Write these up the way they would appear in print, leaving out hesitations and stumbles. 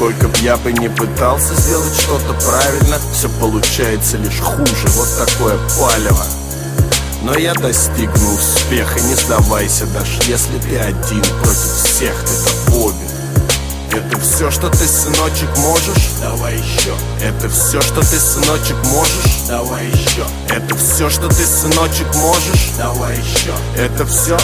Сколько б я бы не пытался сделать что-то правильно, все получается лишь хуже, вот такое палево. Но я достигну успеха, не сдавайся, даже если ты один против всех, ты побед. Это все, что ты, сыночек, можешь? Давай еще. Это все, что ты, сыночек, можешь? Давай еще. Это все, что ты, сыночек, можешь? Давай еще. Это все.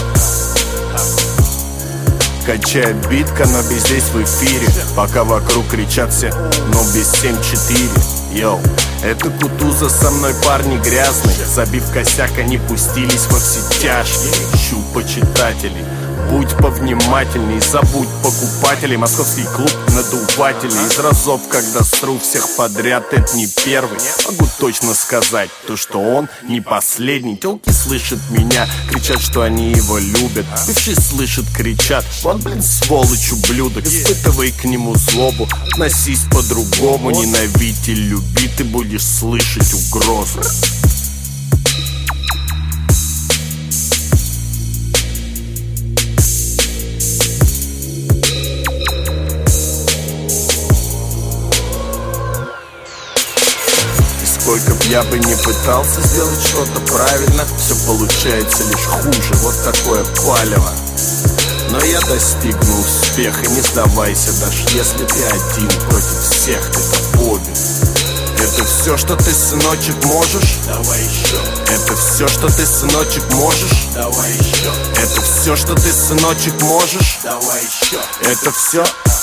Качает битка, но без здесь в эфире. Пока вокруг кричат все, но без 7-4. Йоу, это Кутуза, со мной парни грязные. Забив косяк, они пустились во все тяжкие. Ищу почитателей, будь повнимательней, забудь покупателей. Московский клуб надувателей. Из разов, когда сру всех подряд, это не первый. Могу точно сказать, то что он не последний. Телки слышат меня, кричат, что они его любят. Бывшие слышат, кричат, он, блин, сволочь, ублюдок. Испытывай к нему злобу, относись по-другому. Ненавидь и люби, ты будешь слышать угрозу. Сколько б я бы не пытался сделать что-то правильно, все получается лишь хуже, вот такое палево. Но я достигну успеха, не сдавайся, даже если ты один против всех, ты побед. Это все, что ты, сыночек, можешь? Давай еще. Это все, что ты, сыночек, можешь? Давай еще. Это все, что ты, сыночек, можешь? Давай еще. Это все.